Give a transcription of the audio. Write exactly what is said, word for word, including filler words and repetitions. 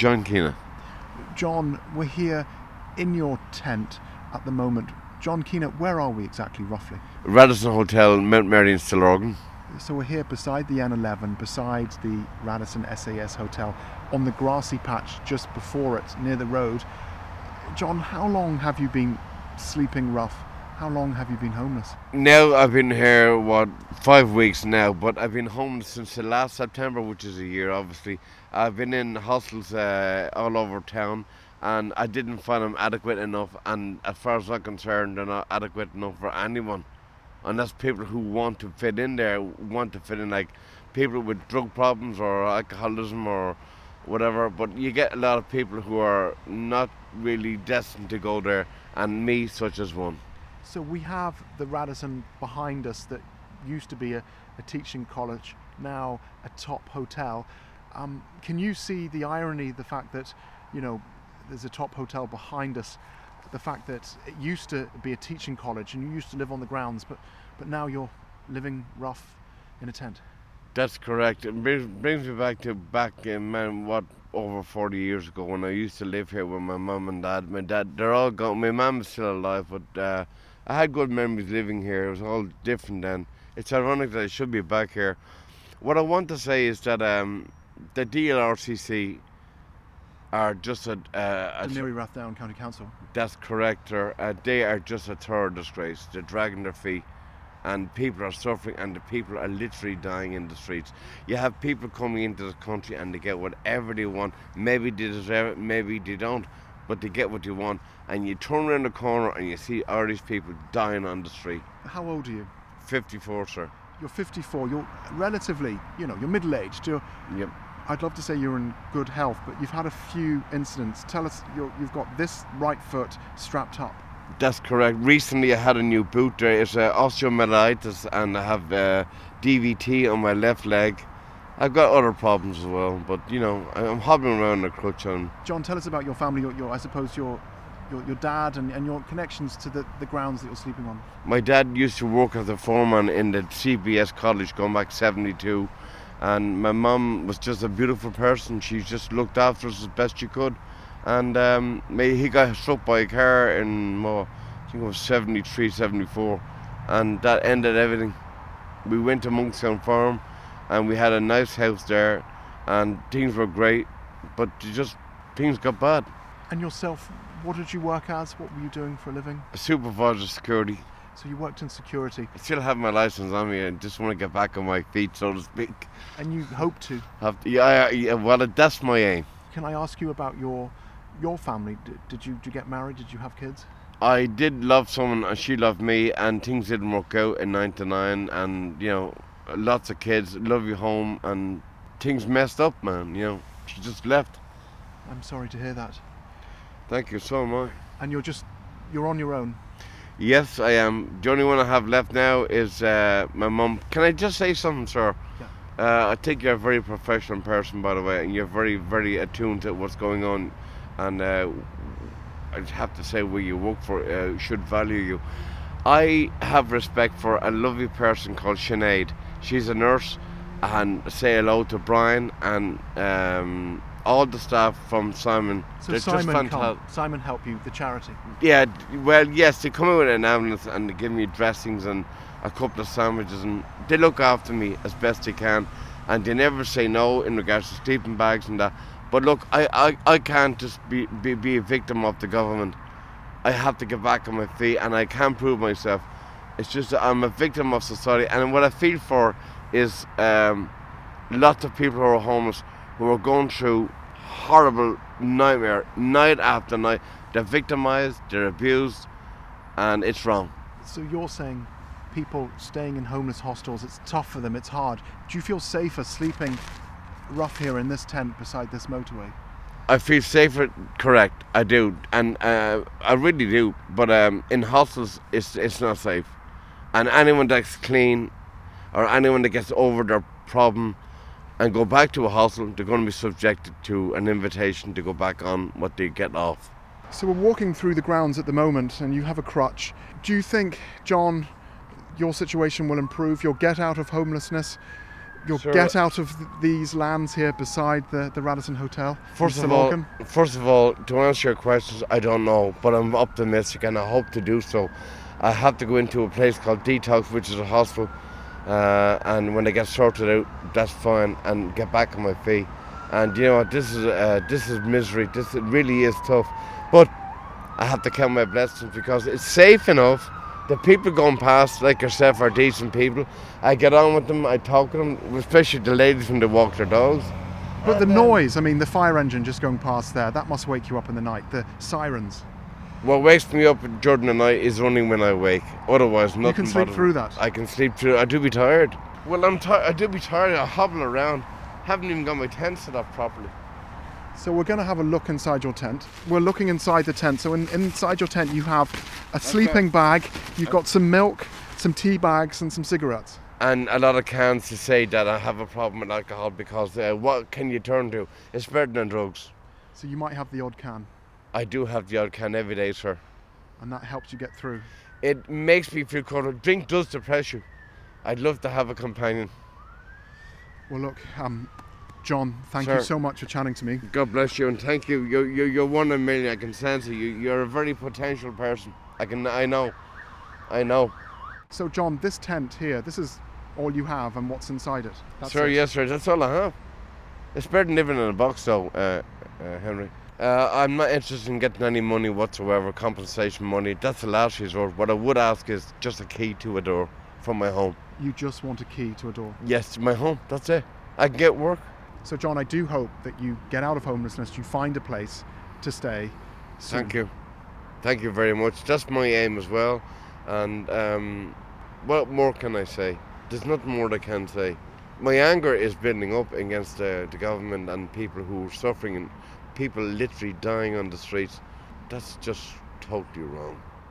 John Keena. John, we're here in your tent at the moment. John Keena, where are we exactly, roughly? Radisson Hotel, Mount Mary in Stillorgan. So we're here beside the N eleven, beside the Radisson S A S Hotel, on the grassy patch just before it, near the road. John, how long have you been sleeping rough? How long have you been homeless? Now I've been here, what, five weeks now, but I've been homeless since the last September, which is a year, obviously. I've been in hostels uh, all over town, and I didn't find them adequate enough, and as far as I'm concerned, they're not adequate enough for anyone. Unless people who want to fit in there, want to fit in, like people with drug problems or alcoholism or whatever, but you get a lot of people who are not really destined to go there, and me such as one. So we have the Radisson behind us that used to be a, a teaching college, now a top hotel. Um, can you see the irony, the fact that, you know, there's a top hotel behind us, the fact that it used to be a teaching college and you used to live on the grounds, but, but now you're living rough in a tent? That's correct. It brings, brings me back to back in, man, what, over forty years ago when I used to live here with my mum and dad. My dad, they're all gone. My mum is still alive, but uh, I had good memories living here. It was all different then. It's ironic that I should be back here. What I want to say is that um, the D L R C C are just a... Uh, a the Newry Rathdown County Council. That's correct. Or, uh, they are just a third disgrace. They're dragging their feet, and people are suffering, and the people are literally dying in the streets. You have people coming into the country and they get whatever they want. Maybe they deserve it, maybe they don't, but they get what they want. And you turn around the corner and you see all these people dying on the street. How old are you? fifty-four, sir. You're fifty-four. You're relatively, you know, you're middle-aged. You're, Yep. I'd love to say you're in good health, but you've had a few incidents. Tell us, you're, you've got this right foot strapped up. That's correct. Recently I had a new boot there. It's uh, osteomyelitis, and I have uh, D V T on my left leg. I've got other problems as well, but you know, I'm hobbling around in a crutch. On. John, tell us about your family, your, your I suppose your your, your dad and, and your connections to the, the grounds that you're sleeping on. My dad used to work as a foreman in the C B S college going back seventy-two, and my mum was just a beautiful person. She just looked after us as best she could. And um, he got struck by a car in, oh, I think it was seventy-three, seventy-four, and that ended everything. We went to Monkstown Farm, and we had a nice house there, and things were great, but just things got bad. And yourself, what did you work as? What were you doing for a living? A supervisor of security. So you worked in security. I still have my license on me, and just want to get back on my feet, so to speak. And you hope to? Have to, yeah, yeah, well, that's my aim. Can I ask you about your your family? Did, did you did you get married? Did you have kids? I did love someone, and she loved me, and things didn't work out in ninety-nine, and you know, lots of kids, love you home, and things messed up, man. You know, she just left. I'm sorry to hear that. Thank you, so am I. And you're just you're on your own. Yes, I am. The only one I have left now is uh, my mum. Can I just say something, sir? Yeah. Uh, I think you're a very professional person, by the way, and you're very, very attuned to what's going on. And uh, I'd have to say where you work for uh, should value you. I have respect for a lovely person called Sinead. She's a nurse, and say hello to Brian and um, all the staff from Simon. So They're Simon, just come, Simon Help You, the charity. Yeah, well, yes, they come out with an ambulance and they give me dressings and a couple of sandwiches, and they look after me as best they can, and they never say no in regards to sleeping bags and that. But look, I, I, I can't just be, be, be a victim of the government. I have to get back on my feet, and I can prove myself. It's just that I'm a victim of society, and what I feel for is um, lots of people who are homeless, who are going through horrible nightmare, night after night. They're victimized, they're abused, and it's wrong. So you're saying people staying in homeless hostels, it's tough for them, it's hard. Do you feel safer sleeping rough here in this tent beside this motorway? I feel safer, correct, I do, and uh, I really do, but um, in hostels it's, it's not safe. And anyone that's clean, or anyone that gets over their problem and go back to a hostel, they're going to be subjected to an invitation to go back on what they get off. So we're walking through the grounds at the moment, and you have a crutch. Do you think, John, your situation will improve? You'll get out of homelessness? you'll Sure. get out of th- these lands here beside the, the Radisson Hotel? in First of all, Stillorgan? first of all, to answer your questions, I don't know, but I'm optimistic and I hope to do so. I have to go into a place called Detox, which is a hospital, uh, and when I get sorted out, that's fine, and get back on my feet. And you know what? This is uh, this is misery. This really is tough, but I have to count my blessings because it's safe enough. The people going past, like yourself, are decent people. I get on with them, I talk to them, especially the ladies when they walk their dogs. But the noise, I mean, the fire engine just going past there, that must wake you up in the night. The sirens. What wakes me up during the night is running when I wake. Otherwise, nothing. You can sleep bothers through me. that? I can sleep through. I do be tired. Well, I'm tired. I do be tired. I hobble around. Haven't even got my tent set up properly. So we're going to have a look inside your tent. We're looking inside the tent. So in, inside your tent you have a sleeping bag, you've got some milk, some tea bags and some cigarettes. And a lot of cans to say that I have a problem with alcohol because uh, what can you turn to? It's better than drugs. So you might have the odd can I do have the odd can every day, sir. and that helps you get through. It makes me feel comfortable. Drink does depress you. I'd love to have a companion. Well look, um, John, thank Sir. you so much for chatting to me. God bless you and thank you. You're, you're, you're one in a million. I can sense it. You, you're a very potential person. I can. I know. I know. So John, this tent here, this is all you have and what's inside it? That's Sir, it. yes, sir. That's all I have. It's better than living in a box, though, uh, uh, Henry. Uh, I'm not interested in getting any money whatsoever, compensation money. That's the last resort. What I would ask is just a key to a door from my home. You just want a key to a door. Yes, to my home. That's it. I can get work. So John, I do hope that you get out of homelessness, you find a place to stay soon. Thank you. Thank you very much. That's my aim as well. And um, what more can I say? There's nothing more I can say. My anger is building up against uh, the government and people who are suffering and people literally dying on the streets. That's just totally wrong.